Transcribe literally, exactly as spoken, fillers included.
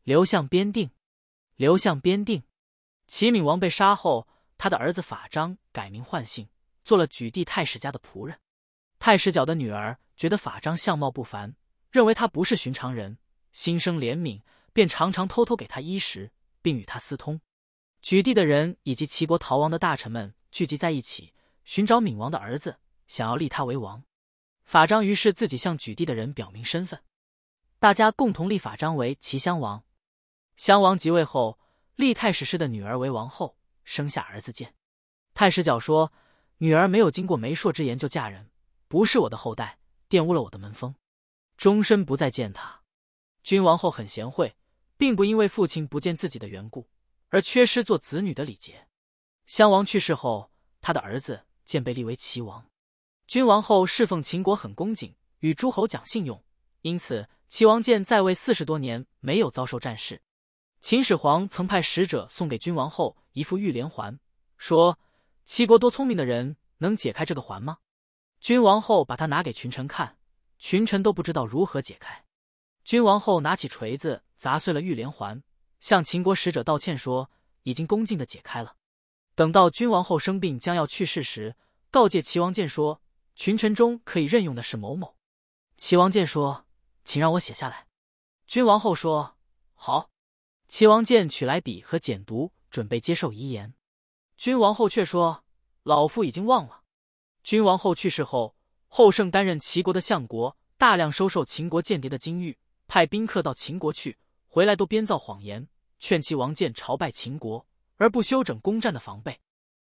刘向边定，刘向边定。齐闵王被杀后，他的儿子法章改名换姓，做了举地太史家的仆人。太史角的女儿觉得法章相貌不凡，认为他不是寻常人，心生怜悯，便常常偷偷给他衣食，并与他私通。举地的人以及齐国逃亡的大臣们聚集在一起，寻找闵王的儿子，想要立他为王。法章于是自己向举地的人表明身份，大家共同立法章为齐襄王。襄王即位后，立太史氏的女儿为王后，生下儿子建。太史角说，女儿没有经过媒妁之言就嫁人，不是我的后代，玷污了我的门风，终身不再见她。君王后很贤惠，并不因为父亲不见自己的缘故而缺失做子女的礼节。襄王去世后，他的儿子建被立为齐王。君王后侍奉秦国很恭敬，与诸侯讲信用，因此齐王建在位四十多年，没有遭受战事。秦始皇曾派使者送给君王后一副玉连环，说齐国多聪明的人能解开这个环吗？君王后把它拿给群臣看，群臣都不知道如何解开。君王后拿起锤子砸碎了玉连环，向秦国使者道歉说已经恭敬地解开了。等到君王后生病将要去世时，告诫齐王建说，群臣中可以任用的是某某。齐王建说，请让我写下来。君王后说，好。齐王建取来笔和简牍，准备接受遗言。君王后却说，老夫已经忘了。君王后去世后，后胜担任齐国的相国，大量收受秦国间谍的金玉，派宾客到秦国去，回来都编造谎言，劝齐王建朝拜秦国，而不修整攻占的防备。